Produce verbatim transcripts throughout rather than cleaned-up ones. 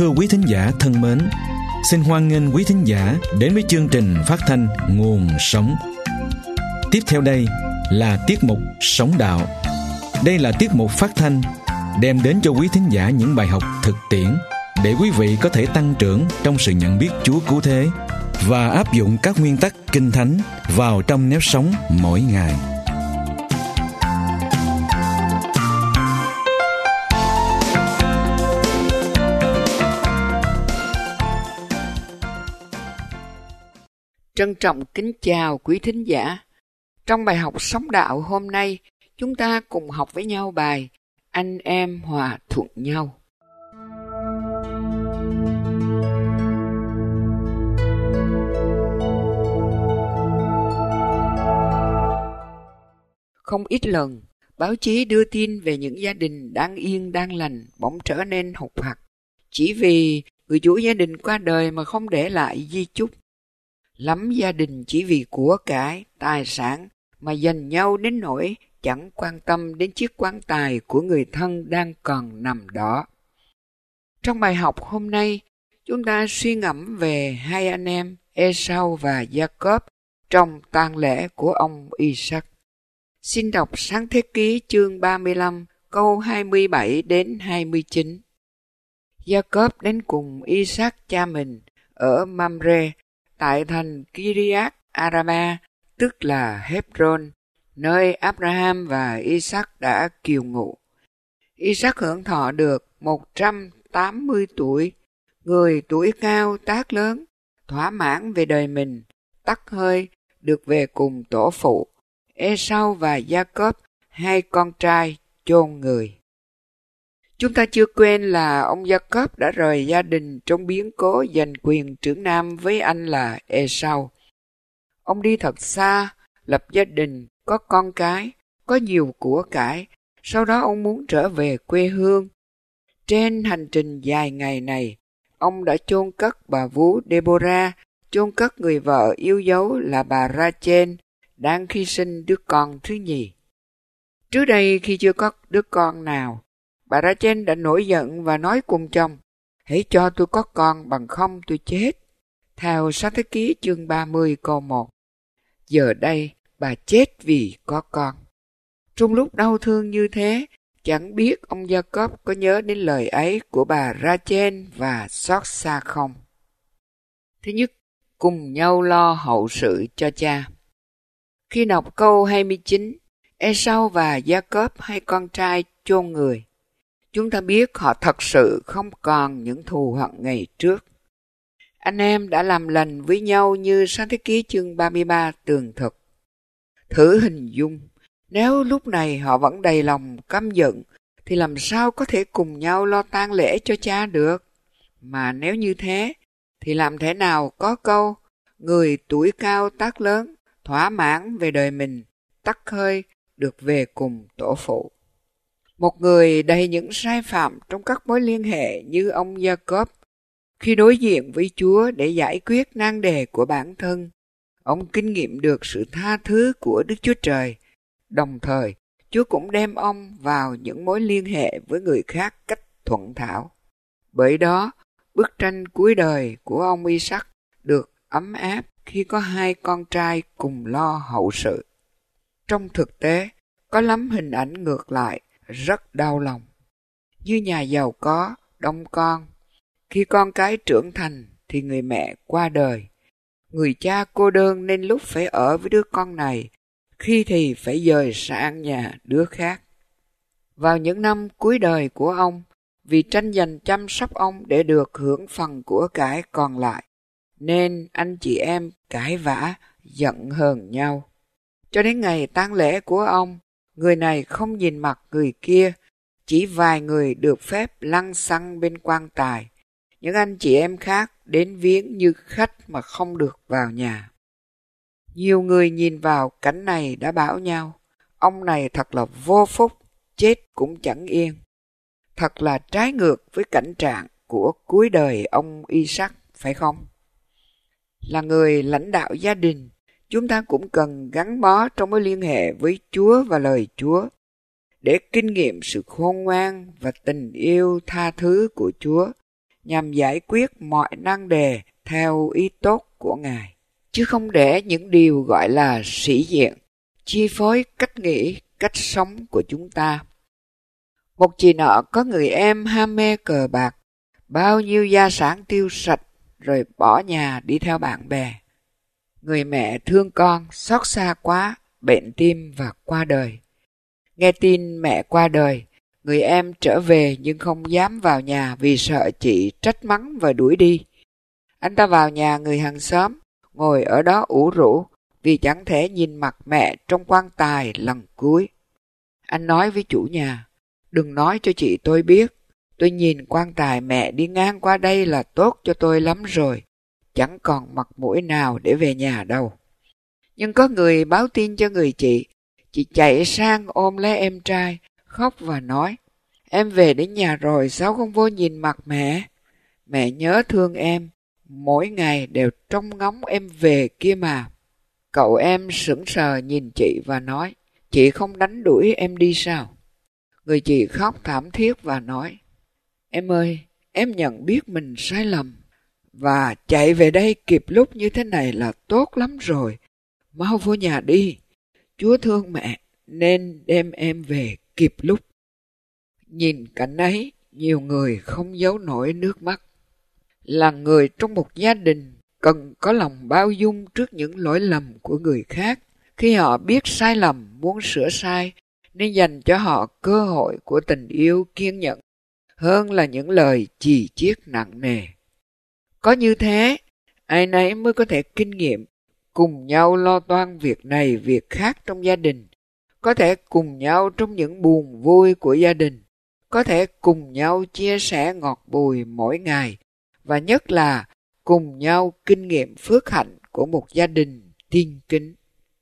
Thưa quý thính giả thân mến, xin hoan nghênh quý thính giả đến với chương trình phát thanh Nguồn Sống. Tiếp theo đây là tiết mục Sống Đạo. Đây là tiết mục phát thanh đem đến cho quý thính giả những bài học thực tiễn để quý vị có thể tăng trưởng trong sự nhận biết Chúa cứu thế và áp dụng các nguyên tắc Kinh Thánh vào trong nếp sống mỗi ngày. Trân trọng kính chào quý thính giả. Trong bài học Sống Đạo hôm nay, chúng ta cùng học với nhau bài Anh em hòa thuận nhau. Không ít lần, báo chí đưa tin về những gia đình đang yên đang lành bỗng trở nên hụt hặc, chỉ vì người chủ gia đình qua đời mà không để lại di chúc. Lắm gia đình chỉ vì của cải, tài sản mà giành nhau đến nỗi chẳng quan tâm đến chiếc quan tài của người thân đang còn nằm đó. Trong bài học hôm nay, chúng ta suy ngẫm về hai anh em Esau và Jacob trong tang lễ của ông Isaac. Xin đọc Sáng Thế Ký chương ba mươi lăm, câu hai mươi bảy đến hai mươi chín. Jacob đến cùng Isaac cha mình ở Mamre, tại thành Kiriath Araba, tức là Hebron, nơi Abraham và Isaac đã kiều ngụ. Isaac hưởng thọ được một trăm tám mươi tuổi, người tuổi cao tác lớn, thỏa mãn về đời mình, tắt hơi, được về cùng tổ phụ. Esau và Jacob, hai con trai, chôn người. Chúng ta chưa quên là ông Jacob đã rời gia đình trong biến cố giành quyền trưởng nam với anh là Esau. Ông đi thật xa, lập gia đình, có con cái, có nhiều của cải. Sau đó ông muốn trở về quê hương. Trên hành trình dài ngày này, ông đã chôn cất bà vú Deborah, chôn cất người vợ yêu dấu là bà Rachel, đang khi sinh đứa con thứ nhì. Trước đây khi chưa có đứa con nào, bà Rachel đã nổi giận và nói cùng chồng: hãy cho tôi có con, bằng không tôi chết. Theo Sáng Thế Ký chương ba mươi câu một. Giờ đây bà chết vì có con. Trong lúc đau thương như thế, chẳng biết ông Jacob có nhớ đến lời ấy của bà Rachel và xót xa không. Thứ nhất, cùng nhau lo hậu sự cho cha. Khi đọc câu hai mươi chín, Esau và Jacob hai con trai chôn người, chúng ta biết họ thật sự không còn những thù hận ngày trước. Anh em đã làm lành với nhau như Sáng Thế Ký chương ba mươi ba tường thuật. Thử hình dung, nếu lúc này họ vẫn đầy lòng căm giận, thì làm sao có thể cùng nhau lo tang lễ cho cha được? Mà nếu như thế, thì làm thế nào có câu, người tuổi cao tác lớn, thỏa mãn về đời mình, tắt hơi, được về cùng tổ phụ. Một người đầy những sai phạm trong các mối liên hệ như ông Jacob, khi đối diện với Chúa để giải quyết nan đề của bản thân, ông kinh nghiệm được sự tha thứ của Đức Chúa Trời. Đồng thời, Chúa cũng đem ông vào những mối liên hệ với người khác cách thuận thảo. Bởi đó, bức tranh cuối đời của ông Isaac được ấm áp khi có hai con trai cùng lo hậu sự. Trong thực tế, có lắm hình ảnh ngược lại, rất đau lòng. Như nhà giàu có, đông con. Khi con cái trưởng thành thì người mẹ qua đời. Người cha cô đơn nên lúc phải ở với đứa con này, khi thì phải dời sang nhà đứa khác. Vào những năm cuối đời của ông, vì tranh giành chăm sóc ông để được hưởng phần của cải còn lại, nên anh chị em cãi vã, giận hờn nhau. Cho đến ngày tang lễ của ông, người này không nhìn mặt người kia, chỉ vài người được phép lăng xăng bên quan tài. Những anh chị em khác đến viếng như khách mà không được vào nhà. Nhiều người nhìn vào cảnh này đã bảo nhau, ông này thật là vô phúc, chết cũng chẳng yên. Thật là trái ngược với cảnh trạng của cuối đời ông Isaac, phải không? Là người lãnh đạo gia đình, chúng ta cũng cần gắn bó trong mối liên hệ với Chúa và lời Chúa để kinh nghiệm sự khôn ngoan và tình yêu tha thứ của Chúa nhằm giải quyết mọi nan đề theo ý tốt của Ngài, chứ không để những điều gọi là sĩ diện chi phối cách nghĩ, cách sống của chúng ta. Một chị nọ có người em ham mê cờ bạc, bao nhiêu gia sản tiêu sạch rồi bỏ nhà đi theo bạn bè. Người mẹ thương con, xót xa quá, bệnh tim và qua đời. Nghe tin mẹ qua đời, người em trở về nhưng không dám vào nhà vì sợ chị trách mắng và đuổi đi. Anh ta vào nhà người hàng xóm, ngồi ở đó ủ rũ vì chẳng thể nhìn mặt mẹ trong quan tài lần cuối. Anh nói với chủ nhà, đừng nói cho chị tôi biết, tôi nhìn quan tài mẹ đi ngang qua đây là tốt cho tôi lắm rồi, chẳng còn mặt mũi nào để về nhà đâu. Nhưng có người báo tin cho người chị, chị chạy sang ôm lấy em trai, khóc và nói, em về đến nhà rồi sao không vô nhìn mặt mẹ? Mẹ nhớ thương em, mỗi ngày đều trông ngóng em về kia mà. Cậu em sững sờ nhìn chị và nói, chị không đánh đuổi em đi sao? Người chị khóc thảm thiết và nói, em ơi, em nhận biết mình sai lầm, và chạy về đây kịp lúc như thế này là tốt lắm rồi. Mau vô nhà đi, Chúa thương mẹ nên đem em về kịp lúc. Nhìn cảnh ấy, nhiều người không giấu nổi nước mắt. Là người trong một gia đình cần có lòng bao dung trước những lỗi lầm của người khác. Khi họ biết sai lầm, muốn sửa sai, nên dành cho họ cơ hội của tình yêu kiên nhẫn hơn là những lời chì chiết nặng nề. Có như thế, ai nấy mới có thể kinh nghiệm cùng nhau lo toan việc này việc khác trong gia đình, có thể cùng nhau trong những buồn vui của gia đình, có thể cùng nhau chia sẻ ngọt bùi mỗi ngày, và nhất là cùng nhau kinh nghiệm phước hạnh của một gia đình thiên kính.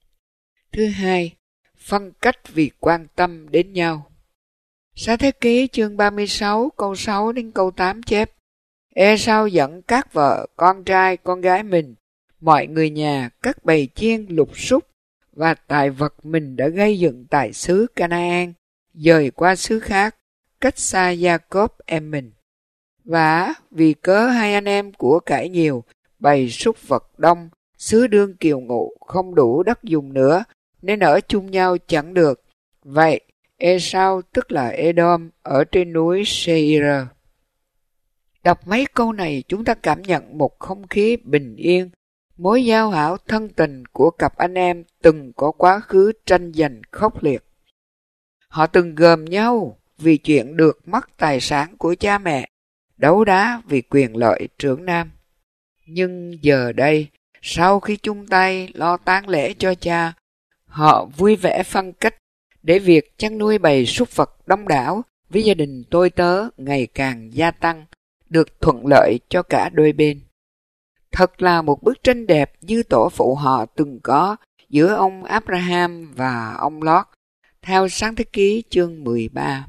Thứ hai, phân cách vì quan tâm đến nhau. Sách Thế Ký chương ba mươi sáu câu sáu đến câu tám chép, Ê-sau dẫn các vợ, con trai, con gái mình, mọi người nhà, các bầy chiên lục súc và tài vật mình đã gây dựng tại xứ Canaan, dời qua xứ khác, cách xa Gia-cốp em mình. Và vì cớ hai anh em của cải nhiều, bầy súc vật đông, xứ đương kiều ngụ không đủ đất dùng nữa, nên ở chung nhau chẳng được. Vậy, Ê-sau tức là Edom ở trên núi Seir. Đọc mấy câu này chúng ta cảm nhận một không khí bình yên, mối giao hảo thân tình của cặp anh em từng có quá khứ tranh giành khốc liệt. Họ từng gồm nhau vì chuyện được mất tài sản của cha mẹ, đấu đá vì quyền lợi trưởng nam. Nhưng giờ đây, sau khi chung tay lo tang lễ cho cha, họ vui vẻ phân cách để việc chăn nuôi bầy súc vật đông đảo với gia đình tôi tớ ngày càng gia tăng, được thuận lợi cho cả đôi bên. Thật là một bức tranh đẹp như tổ phụ họ từng có giữa ông Abraham và ông Lót, theo Sáng Thế Ký chương mười ba.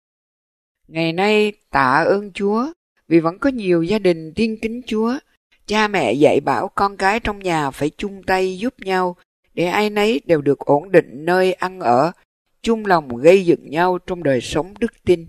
Ngày nay tạ ơn Chúa, vì vẫn có nhiều gia đình thiên kính Chúa, cha mẹ dạy bảo con cái trong nhà phải chung tay giúp nhau để ai nấy đều được ổn định nơi ăn ở, chung lòng gây dựng nhau trong đời sống đức tin.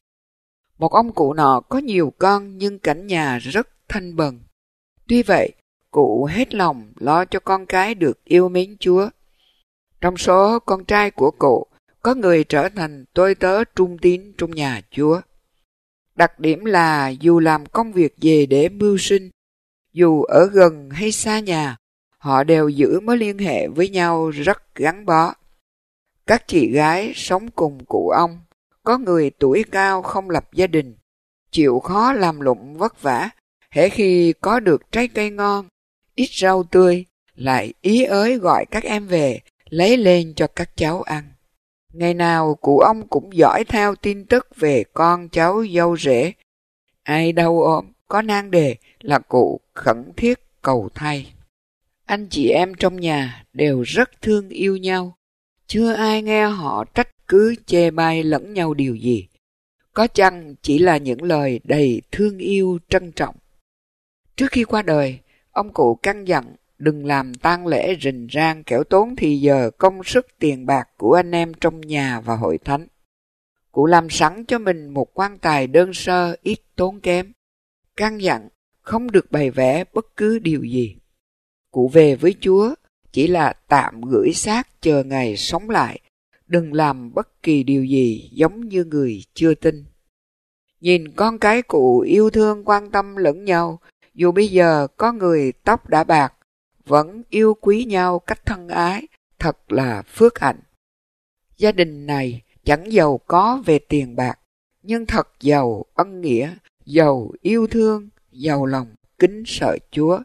Một ông cụ nọ có nhiều con nhưng cảnh nhà rất thanh bần. Tuy vậy, cụ hết lòng lo cho con cái được yêu mến Chúa. Trong số con trai của cụ, có người trở thành tôi tớ trung tín trong nhà Chúa. Đặc điểm là dù làm công việc gì để mưu sinh, dù ở gần hay xa nhà, họ đều giữ mối liên hệ với nhau rất gắn bó. Các chị gái sống cùng cụ ông, có người tuổi cao không lập gia đình, chịu khó làm lụng vất vả, hễ khi có được trái cây ngon, ít rau tươi, lại ý ới gọi các em về, lấy lên cho các cháu ăn. Ngày nào cụ ông cũng dõi theo tin tức về con cháu dâu rể. Ai đau ốm, có nan đề là cụ khẩn thiết cầu thay. Anh chị em trong nhà đều rất thương yêu nhau. Chưa ai nghe họ trách cứ chê bai lẫn nhau điều gì. Có chăng chỉ là những lời đầy thương yêu trân trọng. Trước khi qua đời, ông cụ căn dặn đừng làm tang lễ rình rang kẻo tốn thì giờ công sức tiền bạc của anh em trong nhà và hội thánh. Cụ làm sẵn cho mình một quan tài đơn sơ ít tốn kém. căn dặn không được bày vẽ bất cứ điều gì. Cụ về với Chúa chỉ là tạm gửi xác chờ Ngài sống lại, đừng làm bất kỳ điều gì giống như người chưa tin. Nhìn con cái cụ yêu thương quan tâm lẫn nhau, dù bây giờ có người tóc đã bạc, vẫn yêu quý nhau cách thân ái, thật là phước hạnh. Gia đình này chẳng giàu có về tiền bạc, nhưng thật giàu ân nghĩa, giàu yêu thương, giàu lòng kính sợ Chúa.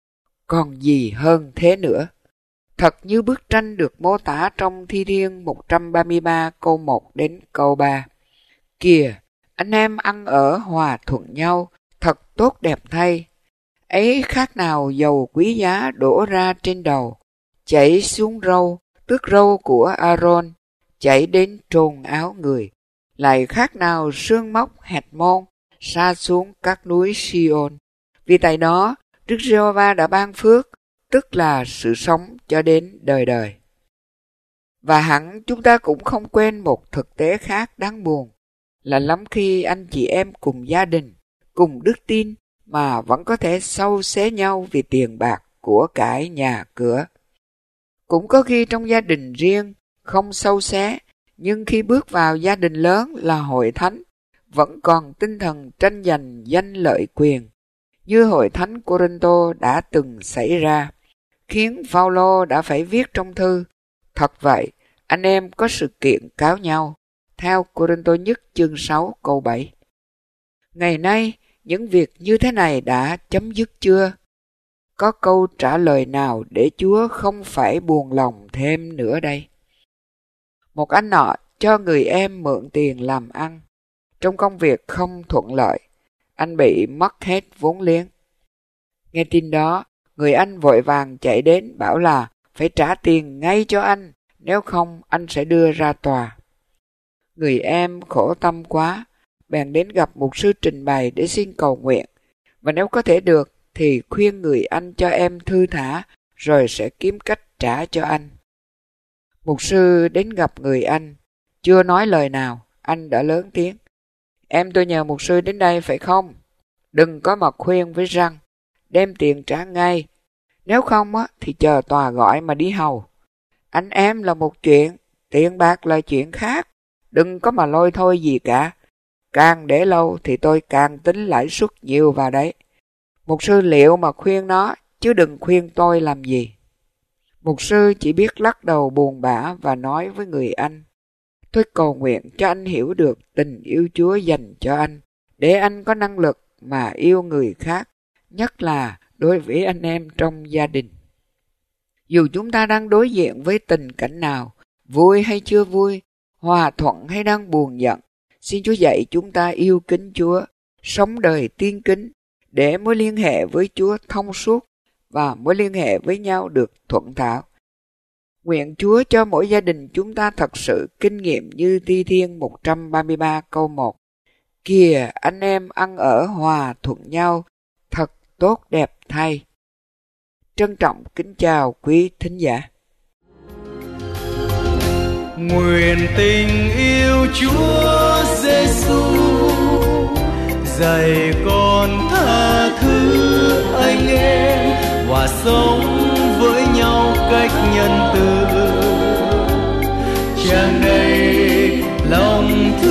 Còn gì hơn thế nữa? Thật như bức tranh được mô tả trong Thi Thiên một trăm ba mươi ba câu một đến câu ba. Kìa, anh em ăn ở hòa thuận nhau, thật tốt đẹp thay. Ấy khác nào dầu quý giá đổ ra trên đầu, chảy xuống râu, tước râu của Aaron, chảy đến trồn áo người. Lại khác nào sương móc hạt môn, sa xuống các núi Sion. Vì tại đó, Đức Giê-hô-va đã ban phước, tức là sự sống cho đến đời đời. Và hẳn chúng ta cũng không quên một thực tế khác đáng buồn, là lắm khi anh chị em cùng gia đình, cùng đức tin mà vẫn có thể sâu xé nhau vì tiền bạc, của cải, nhà cửa. Cũng có khi trong gia đình riêng không sâu xé, nhưng khi bước vào gia đình lớn là hội thánh, vẫn còn tinh thần tranh giành danh lợi quyền, như hội thánh Cô-rinh-tô đã từng xảy ra, khiến Phao-lô đã phải viết trong thư: thật vậy, anh em có sự kiện cáo nhau, theo Cô-rinh-tô nhất chương sáu câu bảy. Ngày nay, những việc như thế này đã chấm dứt chưa? Có câu trả lời nào để Chúa không phải buồn lòng thêm nữa đây? Một anh nọ cho người em mượn tiền làm ăn. Trong công việc không thuận lợi, anh bị mất hết vốn liếng. Nghe tin đó, người anh vội vàng chạy đến bảo là phải trả tiền ngay cho anh, nếu không anh sẽ đưa ra tòa. Người em khổ tâm quá, bèn đến gặp mục sư trình bày để xin cầu nguyện, và nếu có thể được thì khuyên người anh cho em thư thả, rồi sẽ kiếm cách trả cho anh. Mục sư đến gặp người anh, chưa nói lời nào, anh đã lớn tiếng: em tôi nhờ mục sư đến đây phải không? Đừng có mà khuyên với răng, đem tiền trả ngay, nếu không á thì chờ tòa gọi mà đi hầu. Anh em là một chuyện, tiền bạc là chuyện khác, đừng có mà lôi thôi gì cả. Càng để lâu thì tôi càng tính lãi suất nhiều vào đấy. Mục sư liệu mà khuyên nó, chứ đừng khuyên tôi làm gì. Mục sư chỉ biết lắc đầu buồn bã và nói với người anh: tôi cầu nguyện cho anh hiểu được tình yêu Chúa dành cho anh, để anh có năng lực mà yêu người khác, nhất là đối với anh em trong gia đình. Dù chúng ta đang đối diện với tình cảnh nào, vui hay chưa vui, hòa thuận hay đang buồn giận, xin Chúa dạy chúng ta yêu kính Chúa, sống đời tiên kính, để mối liên hệ với Chúa thông suốt và mối liên hệ với nhau được thuận thảo. Nguyện Chúa cho mỗi gia đình chúng ta thật sự kinh nghiệm như Thi Thiên một trăm ba mươi ba câu một. Kìa, anh em ăn ở hòa thuận nhau, thật tốt đẹp thay. Trân trọng kính chào quý thính giả. Nguyện tình yêu Chúa Giêsu dạy con tha thứ anh em và sống với nhau cách nhân từ, tràn đầy lòng thương